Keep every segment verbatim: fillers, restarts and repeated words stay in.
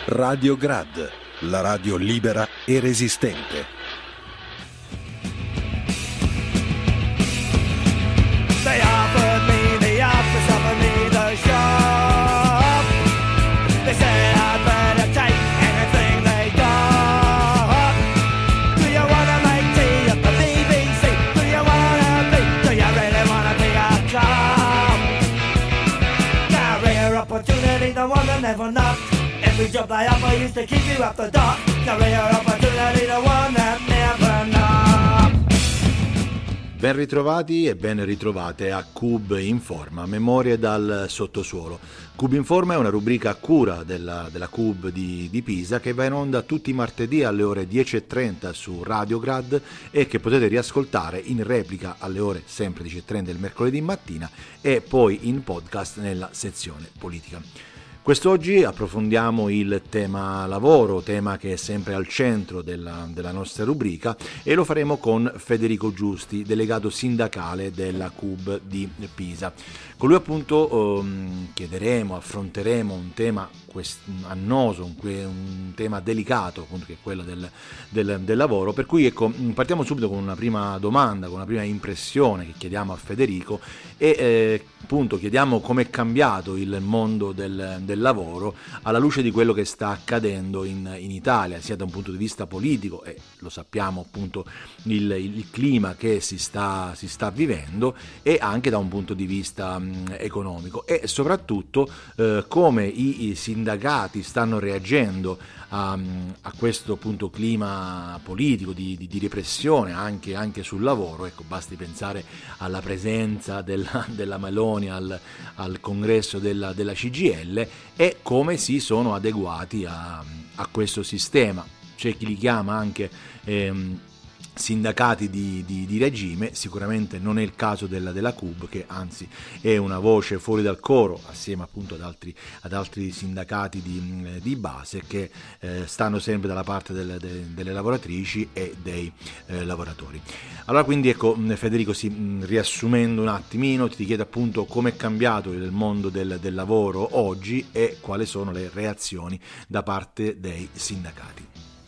Radio Grad, la radio libera e resistente. They offered me the office, offered me the shop. They said I'd better take anything they got. Do you wanna make tea at the B B C? Do you wanna be, do you really wanna be a cop? Career opportunity, the one that never knocked. Every job they offer used to keep you up the dot. Career opportunity, the one that never knocked. Ben ritrovati e ben ritrovate a Cub Informa, memorie dal sottosuolo. Cub Informa è una rubrica a cura della, della Cub di, di Pisa che va in onda tutti i martedì alle ore dieci e trenta su Radio Grad e che potete riascoltare in replica alle ore sempre dieci e trenta del mercoledì mattina e poi in podcast nella sezione politica. Quest'oggi approfondiamo il tema lavoro, tema che è sempre al centro della, della nostra rubrica, e lo faremo con Federico Giusti, delegato sindacale della Cub di Pisa. Con lui appunto um, chiederemo, affronteremo un tema quest- annoso, un, un tema delicato, appunto, che è quello del, del, del lavoro, per cui ecco, partiamo subito con una prima domanda, con una prima impressione che chiediamo a Federico e eh, appunto chiediamo come è cambiato il mondo del, del lavoro alla luce di quello che sta accadendo in, in Italia, sia da un punto di vista politico, e lo sappiamo appunto il, il clima che si sta, si sta vivendo, e anche da un punto di vista mh, economico, e soprattutto eh, come i, i sindacati stanno reagendo a, a questo appunto clima politico di, di, di repressione anche, anche sul lavoro. Ecco, basti pensare alla presenza della, della Meloni al, al congresso della, della C G I L e come si sono adeguati a, a questo sistema. C'è chi li chiama anche ehm, sindacati di, di, di regime. Sicuramente non è il caso della, della Cub, che anzi è una voce fuori dal coro assieme appunto ad altri, ad altri sindacati di, di base che eh, stanno sempre dalla parte del, de, delle lavoratrici e dei eh, lavoratori. Allora quindi ecco Federico, sì, riassumendo un attimino, ti chiedo appunto come è cambiato il mondo del, del lavoro oggi e quali sono le reazioni da parte dei sindacati.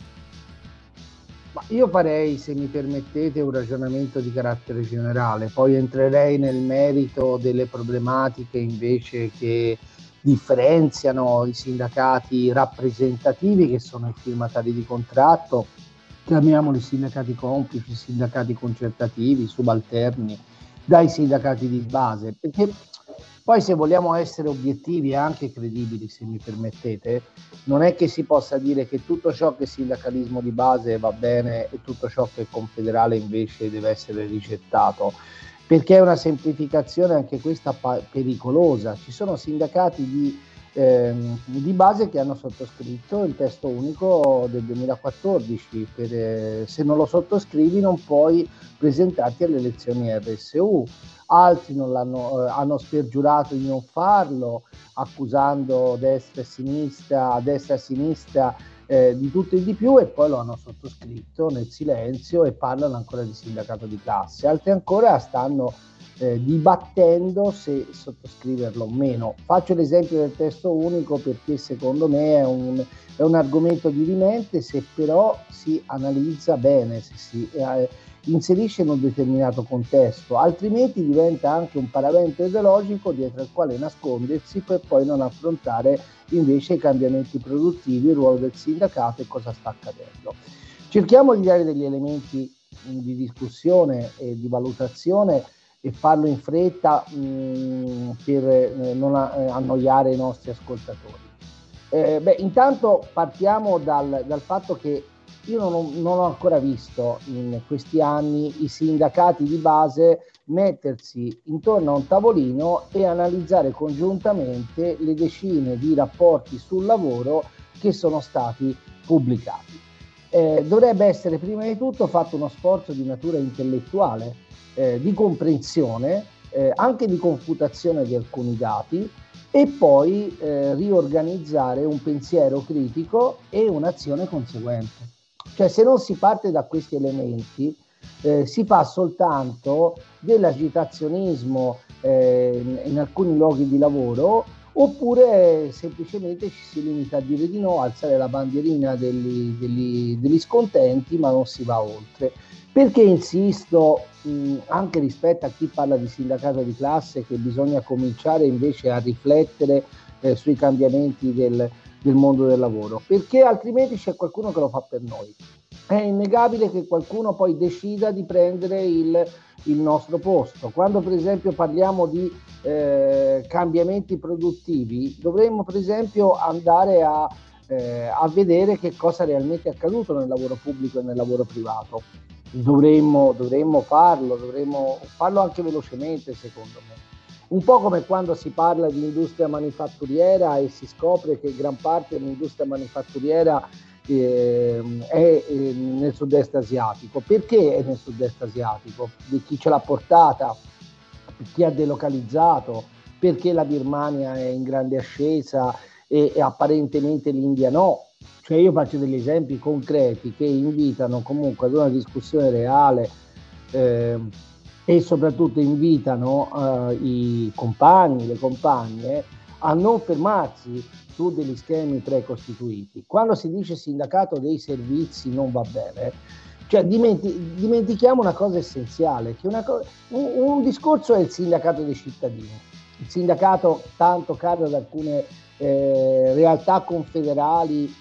Io farei, se mi permettete, un ragionamento di carattere generale, poi entrerei nel merito delle problematiche invece che differenziano i sindacati rappresentativi, che sono i firmatari di contratto, chiamiamoli sindacati complici, sindacati concertativi, subalterni, dai sindacati di base, perché poi, se vogliamo essere obiettivi e anche credibili, se mi permettete, non è che si possa dire che tutto ciò che è sindacalismo di base va bene e tutto ciò che è confederale invece deve essere rigettato, perché è una semplificazione anche questa pa- pericolosa. Ci sono sindacati di, ehm, di base che hanno sottoscritto il testo unico del duemilaquattordici, per, eh, se non lo sottoscrivi non puoi presentarti alle elezioni R S U. Altri non l'hanno, eh, hanno spergiurato di non farlo, accusando destra e sinistra, a destra e a sinistra eh, di tutto e di più, e poi lo hanno sottoscritto nel silenzio e parlano ancora di sindacato di classe. Altri ancora stanno eh, dibattendo se sottoscriverlo o meno. Faccio l'esempio del testo unico perché secondo me è un, è un argomento dirimente, se però si analizza bene, se si eh, inserisce in un determinato contesto, altrimenti diventa anche un paravento ideologico dietro al quale nascondersi per poi non affrontare invece i cambiamenti produttivi, il ruolo del sindacato e cosa sta accadendo. Cerchiamo di dare degli elementi di discussione e di valutazione e farlo in fretta mh, per eh, non a, eh, annoiare i nostri ascoltatori. Eh, beh, intanto partiamo dal, dal fatto che io non, non ho ancora visto in questi anni i sindacati di base mettersi intorno a un tavolino e analizzare congiuntamente le decine di rapporti sul lavoro che sono stati pubblicati. Eh, dovrebbe essere prima di tutto fatto uno sforzo di natura intellettuale, eh, di comprensione, eh, anche di confutazione di alcuni dati, e poi eh, riorganizzare un pensiero critico e un'azione conseguente. Cioè, se non si parte da questi elementi, eh, si fa soltanto dell'agitazionismo eh, in, in alcuni luoghi di lavoro, oppure semplicemente ci si limita a dire di no, alzare la bandierina degli, degli, degli scontenti, ma non si va oltre. Perché insisto mh, anche rispetto a chi parla di sindacato di classe, che bisogna cominciare invece a riflettere eh, sui cambiamenti del, del mondo del lavoro? Perché altrimenti c'è qualcuno che lo fa per noi. È innegabile che qualcuno poi decida di prendere il, il nostro posto. Quando per esempio parliamo di eh, cambiamenti produttivi, dovremmo per esempio andare a, eh, a vedere che cosa realmente è accaduto nel lavoro pubblico e nel lavoro privato. Dovremmo, dovremmo farlo, dovremmo farlo anche velocemente, secondo me. Un po' come quando si parla di industria manifatturiera e si scopre che gran parte dell'industria manifatturiera eh, è eh, nel sud-est asiatico. Perché è nel sud-est asiatico? Di chi ce l'ha portata, chi ha delocalizzato, perché la Birmania è in grande ascesa e, e apparentemente l'India no. Cioè io faccio degli esempi concreti che invitano comunque ad una discussione reale eh, e soprattutto invitano eh, i compagni, le compagne a non fermarsi su degli schemi precostituiti. Quando si dice sindacato dei servizi non va bene, cioè dimenti- dimentichiamo una cosa essenziale, che una co- un, un discorso è il sindacato dei cittadini, il sindacato tanto caro ad alcune eh, realtà confederali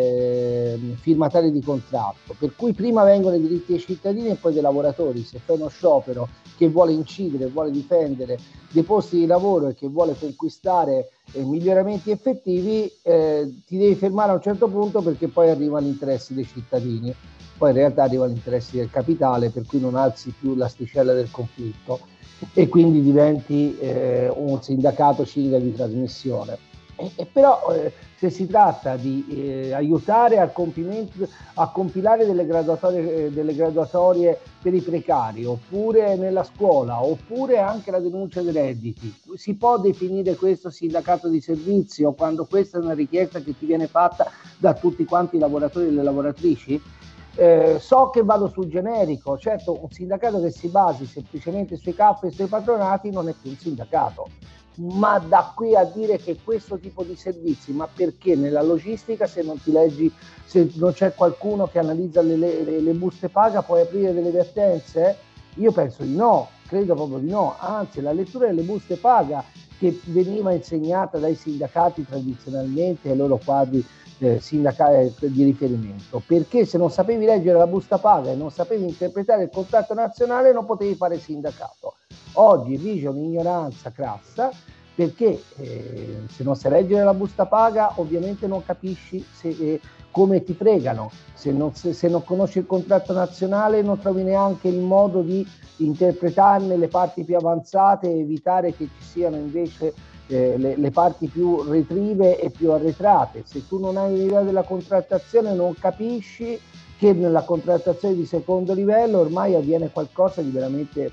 Eh, firmatari di contratto, per cui prima vengono i diritti dei cittadini e poi dei lavoratori. Se fai uno sciopero che vuole incidere, vuole difendere dei posti di lavoro e che vuole conquistare eh, miglioramenti effettivi, eh, ti devi fermare a un certo punto, perché poi arrivano gli interessi dei cittadini, poi in realtà arrivano gli interessi del capitale, per cui non alzi più l'asticella del conflitto e quindi diventi eh, un sindacato cinico di trasmissione. E, e però eh, se si tratta di eh, aiutare al compimento, a compilare delle graduatorie, eh, delle graduatorie per i precari, oppure nella scuola, oppure anche la denuncia dei redditi, si può definire questo sindacato di servizio quando questa è una richiesta che ti viene fatta da tutti quanti i lavoratori e le lavoratrici? Eh, so che vado sul generico, certo un sindacato che si basi semplicemente sui C A F e sui patronati non è più un sindacato. Ma da qui a dire che questo tipo di servizi, ma perché nella logistica, se non ti leggi, se non c'è qualcuno che analizza le, le, le buste paga, puoi aprire delle vertenze? Io penso di no, credo proprio di no, anzi la lettura delle buste paga che veniva insegnata dai sindacati tradizionalmente ai loro quadri eh, sindacali di riferimento, perché se non sapevi leggere la busta paga e non sapevi interpretare il contratto nazionale non potevi fare sindacato. Oggi vige un'ignoranza crassa, perché eh, se non sai leggere la busta paga ovviamente non capisci se, eh, come ti fregano, se non, se, se non conosci il contratto nazionale non trovi neanche il modo di interpretarne le parti più avanzate e evitare che ci siano invece eh, le, le parti più retrive e più arretrate. Se tu non hai un'idea della contrattazione non capisci che nella contrattazione di secondo livello ormai avviene qualcosa di veramente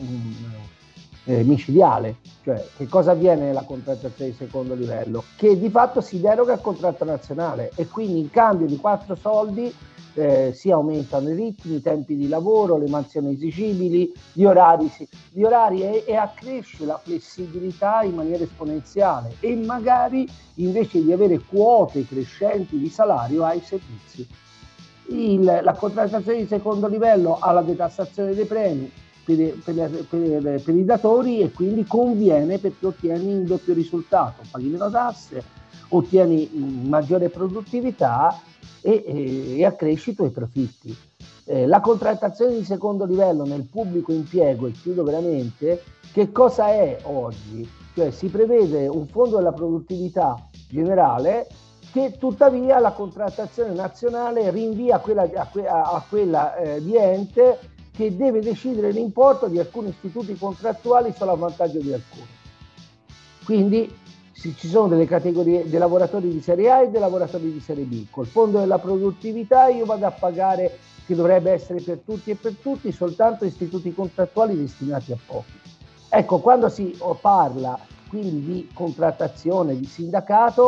Eh, micidiale. Cioè, che cosa avviene nella contrattazione di secondo livello? Che di fatto si deroga al contratto nazionale e quindi in cambio di quattro soldi eh, si aumentano i ritmi, i tempi di lavoro, le mansioni esigibili, gli orari, gli orari e, e accresce la flessibilità in maniera esponenziale, e magari invece di avere quote crescenti di salario hai servizi. Il, la contrattazione di secondo livello ha la detassazione dei premi Per, per, per, per i datori e quindi conviene, perché ottieni un doppio risultato: paghi meno tasse, ottieni maggiore produttività e, e, e accresci i tuoi profitti. Eh, la contrattazione di secondo livello nel pubblico impiego, e chiudo veramente, che cosa è oggi? Cioè si prevede un fondo della produttività generale che tuttavia la contrattazione nazionale rinvia a quella, a que, a quella eh, di ente, che deve decidere l'importo di alcuni istituti contrattuali solo a vantaggio di alcuni. Quindi ci sono delle categorie dei lavoratori di serie A e dei lavoratori di serie B. Col fondo della produttività io vado a pagare, che dovrebbe essere per tutti e per tutti, soltanto istituti contrattuali destinati a pochi. Ecco, quando si parla quindi di contrattazione, di sindacato,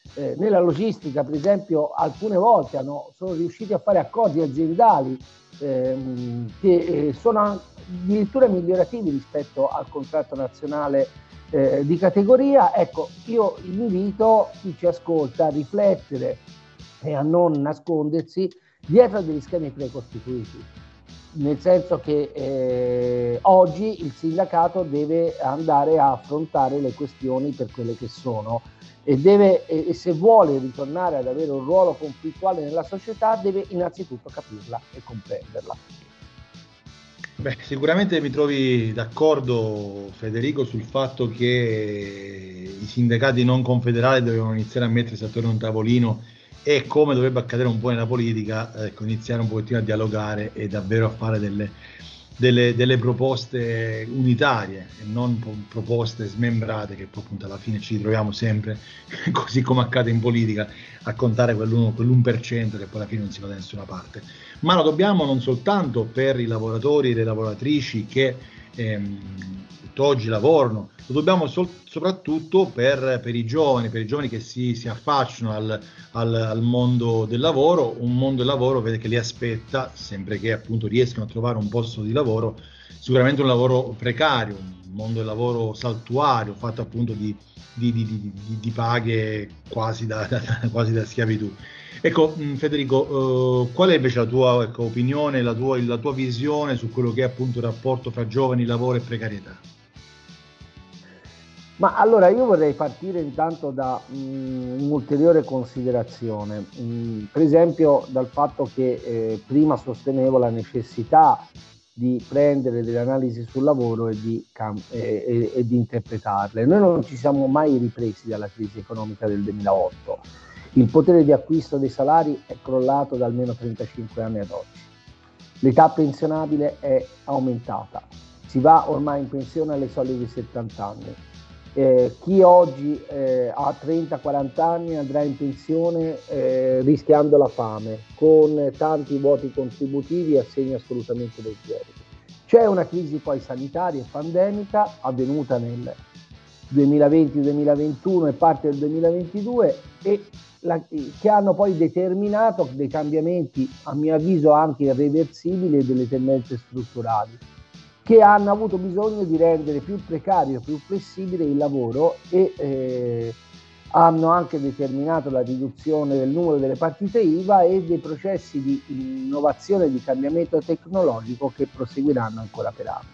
Eh, nella logistica, per esempio, alcune volte hanno, sono riusciti a fare accordi aziendali ehm, che eh, sono addirittura migliorativi rispetto al contratto nazionale eh, di categoria. Ecco, io invito chi ci ascolta a riflettere e a non nascondersi dietro a degli schemi precostituiti, nel senso che eh, oggi il sindacato deve andare a affrontare le questioni per quelle che sono e deve, e se vuole ritornare ad avere un ruolo conflittuale nella società, deve innanzitutto capirla e comprenderla. Beh, sicuramente mi trovi d'accordo, Federico, sul fatto che i sindacati non confederali dovevano iniziare a mettersi attorno a un tavolino e, come dovrebbe accadere un po' nella politica, ecco, iniziare un pochettino a dialogare e davvero a fare delle, delle, delle proposte unitarie e non po- proposte smembrate, che poi appunto alla fine ci ritroviamo sempre, così come accade in politica, a contare quell'uno, quell'uno per cento che poi alla fine non si va da nessuna parte. Ma lo dobbiamo non soltanto per i lavoratori e le lavoratrici che ehm, oggi lavorano, lo dobbiamo sol- soprattutto per, per i giovani, per i giovani che si, si affacciano al, al, al mondo del lavoro, un mondo del lavoro vede che li aspetta, sempre che appunto riescano a trovare un posto di lavoro, sicuramente un lavoro precario, un mondo del lavoro saltuario, fatto appunto di, di, di, di, di paghe quasi da, da, quasi da schiavitù. Ecco, Federico, eh, qual è invece la tua ecco, opinione, la tua, la tua visione su quello che è appunto il rapporto fra giovani, lavoro e precarietà? Ma allora io vorrei partire intanto da um, un'ulteriore considerazione, um, per esempio dal fatto che eh, prima sostenevo la necessità di prendere delle analisi sul lavoro e di, cam- e, e, e di interpretarle. Noi non ci siamo mai ripresi dalla crisi economica del duemilaotto. Il potere di acquisto dei salari è crollato da almeno trentacinque anni ad oggi. L'età pensionabile è aumentata. Si va ormai in pensione alle soglie di settanta anni. Eh, chi oggi eh, ha trenta quaranta anni andrà in pensione eh, rischiando la fame, con tanti vuoti contributivi e assegni assolutamente leggeri. C'è una crisi poi sanitaria e pandemica avvenuta nel duemilaventi duemilaventuno e parte del duemilaventidue e la, che hanno poi determinato dei cambiamenti, a mio avviso anche irreversibili, delle tendenze strutturali, che hanno avuto bisogno di rendere più precario, più flessibile il lavoro e eh, hanno anche determinato la riduzione del numero delle partite I V A e dei processi di innovazione e di cambiamento tecnologico che proseguiranno ancora per anni.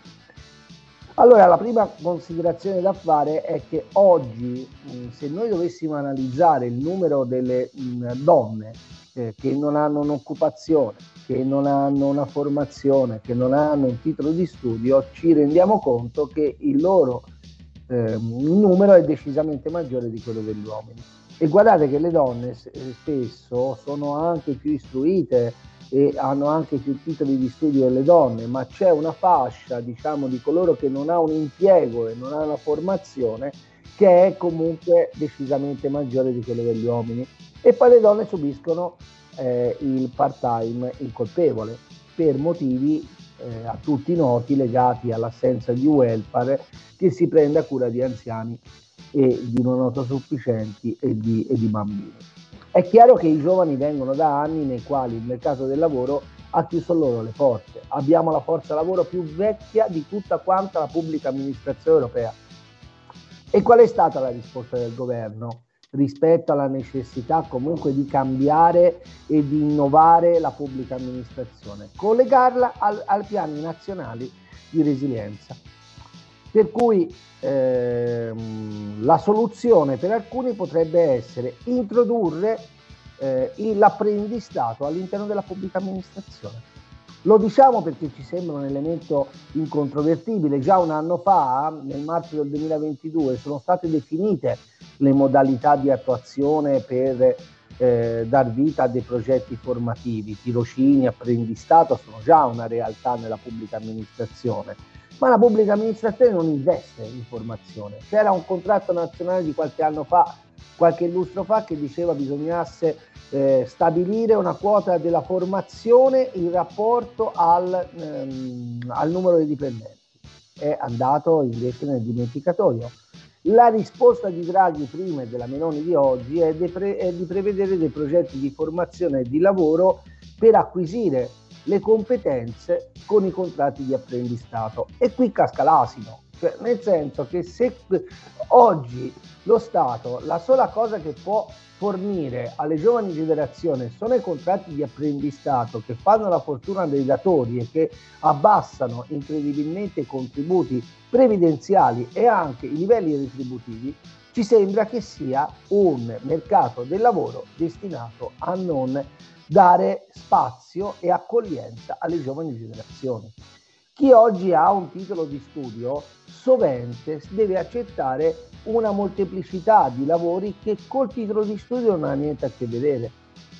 Allora, la prima considerazione da fare è che oggi, se noi dovessimo analizzare il numero delle donne eh, che non hanno un'occupazione, che non hanno una formazione, che non hanno un titolo di studio, ci rendiamo conto che il loro eh, numero è decisamente maggiore di quello degli uomini. E guardate che le donne spesso sono anche più istruite e hanno anche più titoli di studio delle donne, ma c'è una fascia, diciamo, di coloro che non ha un impiego e non ha una formazione che è comunque decisamente maggiore di quello degli uomini. E poi le donne subiscono eh, il part-time incolpevole per motivi eh, a tutti noti legati all'assenza di welfare, che si prende a cura di anziani e di non autosufficienti e di, e di bambini. È chiaro che i giovani vengono da anni nei quali il mercato del lavoro ha chiuso loro le porte. Abbiamo la forza lavoro più vecchia di tutta quanta la pubblica amministrazione europea. E qual è stata la risposta del governo rispetto alla necessità comunque di cambiare e di innovare la pubblica amministrazione? Collegarla al, ai piani nazionali di resilienza. Per cui ehm, la soluzione per alcuni potrebbe essere introdurre eh, l'apprendistato all'interno della pubblica amministrazione. Lo diciamo perché ci sembra un elemento incontrovertibile. Già un anno fa, nel marzo del duemilaventidue, sono state definite le modalità di attuazione per eh, dar vita a dei progetti formativi. Tirocini, apprendistato sono già una realtà nella pubblica amministrazione. Ma la pubblica amministrazione non investe in formazione. C'era un contratto nazionale di qualche anno fa, qualche lustro fa, che diceva bisognasse eh, stabilire una quota della formazione in rapporto al, ehm, al numero di dipendenti. È andato invece nel dimenticatoio. La risposta di Draghi prima e della Meloni di oggi è, de pre è di prevedere dei progetti di formazione e di lavoro per acquisire le competenze con i contratti di apprendistato. E qui casca l'asino, cioè, nel senso che se oggi lo Stato la sola cosa che può fornire alle giovani generazioni sono i contratti di apprendistato che fanno la fortuna dei datori e che abbassano incredibilmente i contributi previdenziali e anche i livelli retributivi, ci sembra che sia un mercato del lavoro destinato a non dare spazio e accoglienza alle giovani generazioni. Chi oggi ha un titolo di studio sovente deve accettare una molteplicità di lavori che col titolo di studio non ha niente a che vedere,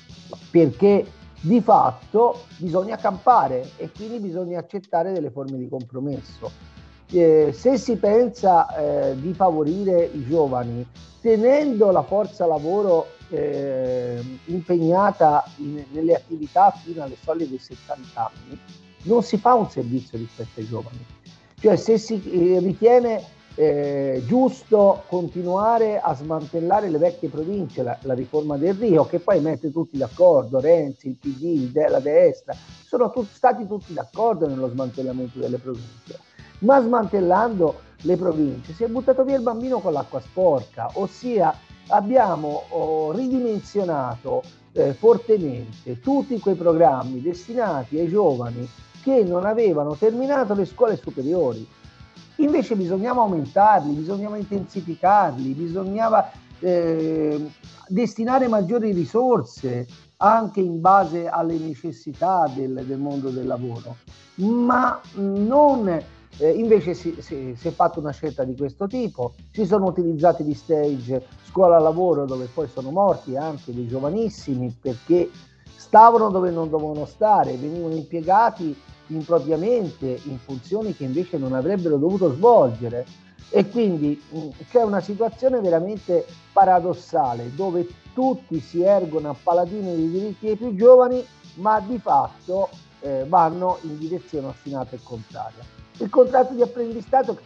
perché di fatto bisogna campare e quindi bisogna accettare delle forme di compromesso. Eh, se si pensa eh, di favorire i giovani tenendo la forza lavoro eh, impegnata in, nelle attività fino alle soglie dei settanta anni, non si fa un servizio rispetto ai giovani. Cioè, se si eh, ritiene eh, giusto continuare a smantellare le vecchie province, la, la riforma del Rio, che poi mette tutti d'accordo, Renzi, il P D, il de, la destra, sono tut, stati tutti d'accordo nello smantellamento delle province, ma smantellando le province si è buttato via il bambino con l'acqua sporca, ossia abbiamo oh, ridimensionato eh, fortemente tutti quei programmi destinati ai giovani che non avevano terminato le scuole superiori. Invece bisognava aumentarli, bisognava intensificarli, bisognava eh, destinare maggiori risorse anche in base alle necessità del, del mondo del lavoro. Ma non, eh, invece si, si, si è fatta una scelta di questo tipo, si sono utilizzati gli stage scuola-lavoro dove poi sono morti anche dei giovanissimi perché stavano dove non dovevano stare, venivano impiegati impropriamente in funzioni che invece non avrebbero dovuto svolgere, e quindi c'è una situazione veramente paradossale dove tutti si ergono a paladini dei diritti dei più giovani, ma di fatto eh, vanno in direzione ostinata e contraria. Il contratto di apprendistato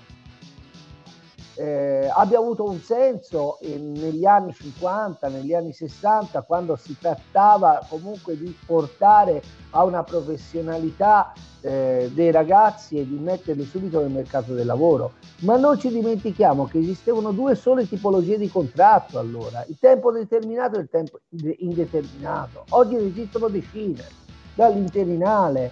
Eh, abbia avuto un senso eh, negli anni cinquanta, negli anni sessanta, quando si trattava comunque di portare a una professionalità eh, dei ragazzi e di metterli subito nel mercato del lavoro. Ma non ci dimentichiamo che esistevano due sole tipologie di contratto allora, il tempo determinato e il tempo indeterminato. Oggi ne esistono decine, dall'interinale,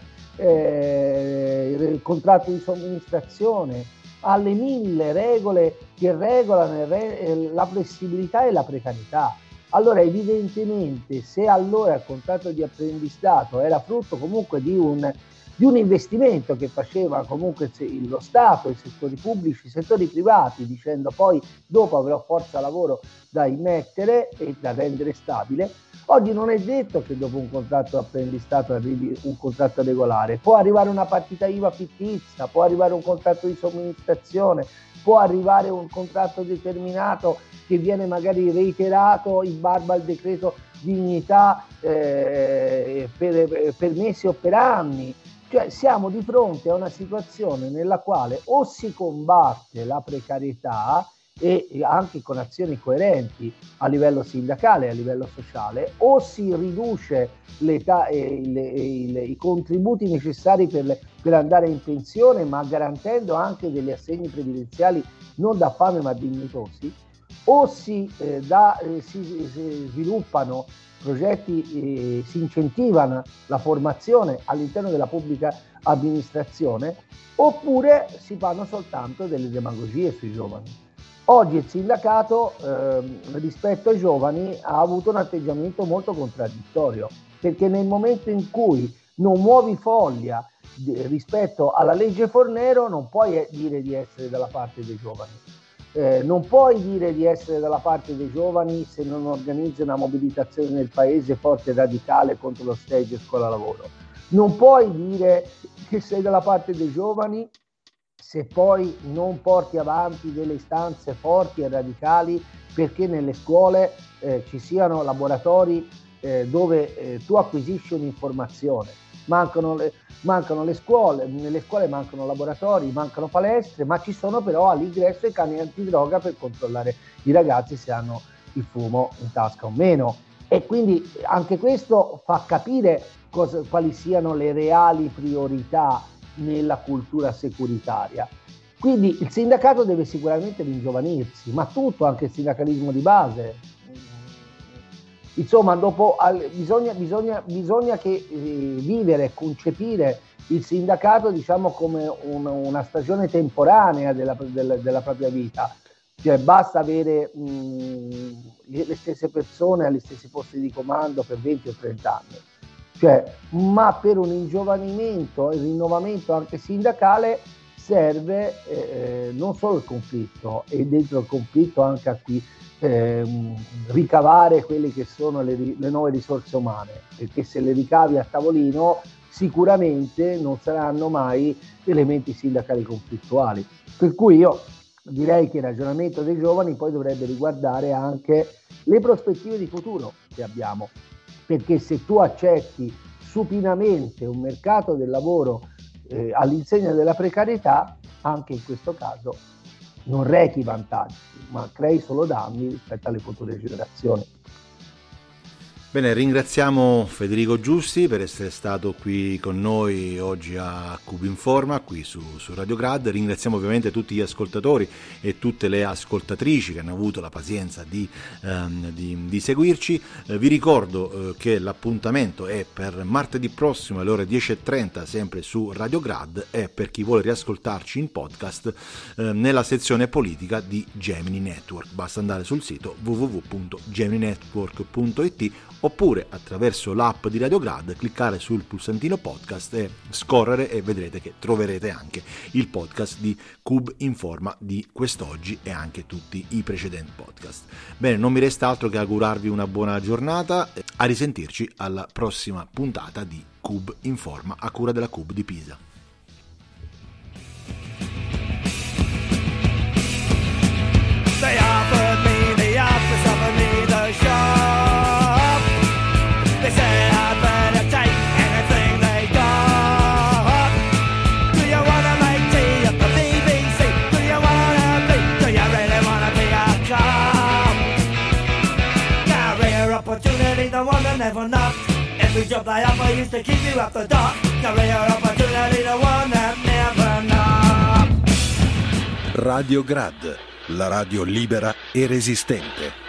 eh, il contratto di somministrazione, alle mille regole che regolano la flessibilità e la precarietà. Allora evidentemente se allora il contratto di apprendistato era frutto comunque di un, di un investimento che faceva comunque lo Stato, i settori pubblici, i settori privati, dicendo poi dopo avrò forza lavoro da immettere e da rendere stabile, oggi non è detto che dopo un contratto di apprendistato arrivi un contratto regolare, può arrivare una partita I V A fittizia, può arrivare un contratto di somministrazione, può arrivare un contratto determinato che viene magari reiterato in barba al decreto dignità eh, per, per mesi o per anni. Cioè siamo di fronte a una situazione nella quale o si combatte la precarietà e anche con azioni coerenti a livello sindacale e a livello sociale, o si riduce l'età e le, le, i contributi necessari per, le, per andare in pensione, ma garantendo anche degli assegni previdenziali non da fame ma dignitosi, o si, eh, da, eh, si, si sviluppano progetti, eh, si incentiva la formazione all'interno della pubblica amministrazione, oppure si fanno soltanto delle demagogie sui giovani. Oggi il sindacato eh, rispetto ai giovani ha avuto un atteggiamento molto contraddittorio, perché nel momento in cui non muovi foglia di, rispetto alla legge Fornero non puoi dire di essere dalla parte dei giovani. Eh, non puoi dire di essere dalla parte dei giovani se non organizzi una mobilitazione nel paese forte e radicale contro lo stage scuola-lavoro. Non puoi dire che sei dalla parte dei giovani se poi non porti avanti delle istanze forti e radicali perché nelle scuole eh, ci siano laboratori eh, dove eh, tu acquisisci un'informazione. Mancano le, mancano le scuole, nelle scuole mancano laboratori, mancano palestre, ma ci sono però all'ingresso i cani antidroga per controllare i ragazzi se hanno il fumo in tasca o meno. E quindi anche questo fa capire cosa, quali siano le reali priorità nella cultura securitaria. Quindi il sindacato deve sicuramente ringiovanirsi, ma tutto, anche il sindacalismo di base. Insomma, dopo al, bisogna, bisogna, bisogna che eh, vivere, concepire il sindacato, diciamo, come un, una stagione temporanea della, della, della propria vita. Cioè basta avere mh, le stesse persone agli stessi posti di comando per venti o trenta anni. Cioè, ma per un ingiovanimento e rinnovamento anche sindacale serve eh, non solo il conflitto, e dentro il conflitto anche a qui eh, ricavare quelle che sono le, le nuove risorse umane, perché se le ricavi a tavolino sicuramente non saranno mai elementi sindacali conflittuali. Per cui io direi che il ragionamento dei giovani poi dovrebbe riguardare anche le prospettive di futuro che abbiamo, perché se tu accetti supinamente un mercato del lavoro eh, all'insegna della precarietà, anche in questo caso non rechi vantaggi, ma crei solo danni rispetto alle future generazioni. Bene, ringraziamo Federico Giusti per essere stato qui con noi oggi a Cub Informa, qui su, su Radio Grad. Ringraziamo ovviamente tutti gli ascoltatori e tutte le ascoltatrici che hanno avuto la pazienza di, ehm, di, di seguirci. Eh, vi ricordo eh, che l'appuntamento è per martedì prossimo alle ore dieci e trenta, sempre su Radio Grad, e per chi vuole riascoltarci in podcast eh, nella sezione politica di Gemini Network. Basta andare sul sito w w w punto gemini network punto i t oppure attraverso l'app di Radio Grad cliccare sul pulsantino podcast e scorrere e vedrete che troverete anche il podcast di Cub Informa di quest'oggi e anche tutti i precedenti podcast. Bene, non mi resta altro che augurarvi una buona giornata, a risentirci alla prossima puntata di Cub Informa a cura della Cub di Pisa. They offered me the office, offered me the shop. They said I'd better take anything they got. Do you wanna make tea at the B B C? Do you wanna be, do you really wanna be a cop? Career opportunity, the one that never knocked. Every job they offer used to keep you up the dock. Career opportunity, the one that never knocked. Radio Grad, la radio libera e resistente.